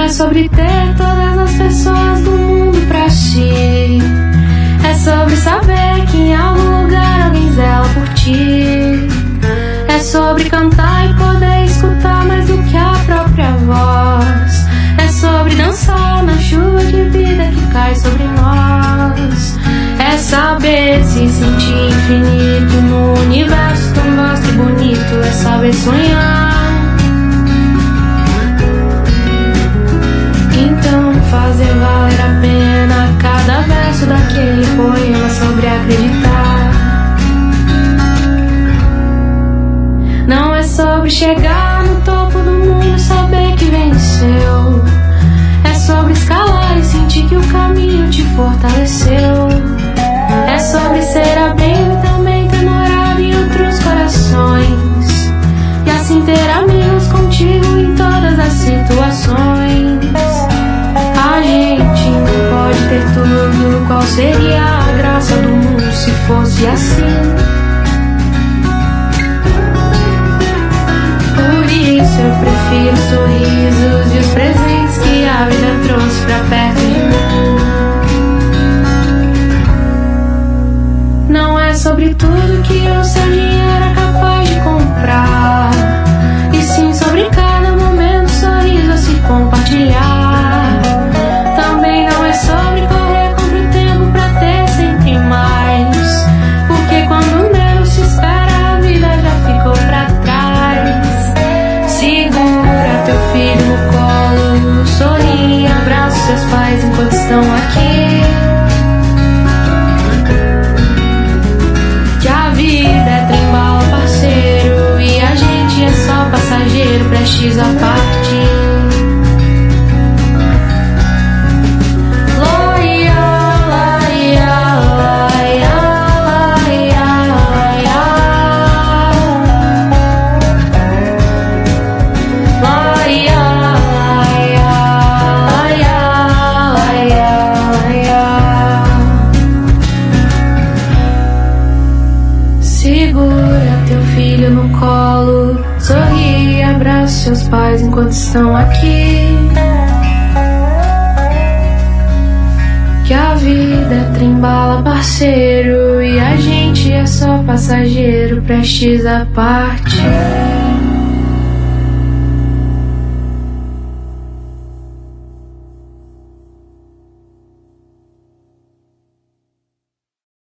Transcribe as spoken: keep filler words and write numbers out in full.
é sobre ter todas as pessoas do mundo pra si. É sobre saber que em algum lugar alguém zela por ti. É sobre cantar e poder escutar mais do que a própria voz. É sobre dançar na chuva de vida que cai sobre nós. É saber se sentir infinito no universo tão vasto e bonito. É saber sonhar. Então fazer valer a pena cada verso daquele poema sobre acreditar. Não é sobre chegar no topo do mundo e saber que venceu. É sobre escalar e sentir que o caminho te fortaleceu. É sobre ser abrigo e também ter morado em outros corações. E assim ter amigos contigo em todas as situações. A gente não pode ter tudo. Qual seria a graça do mundo se fosse assim? Por isso eu prefiro os sorrisos e os presentes que a vida trouxe pra perto de mim. Não é sobre tudo que o seu dinheiro é capaz de comprar, e sim sobre cada momento, sorriso a se compartilhar. Também não é sobre correr contra o tempo pra ter sempre mais, porque quando menos se espera a vida já ficou pra trás. Segura teu filho no colo, sorri, abraça seus pais enquanto estão aqui. Que a vida é trem-bala, parceiro, e a gente é só passageiro, prestes a partir. Segura teu filho no colo, sorri, abraça seus pais enquanto estão aqui. Que a vida é trem-bala, parceiro, e a gente é só passageiro, prestes a partir.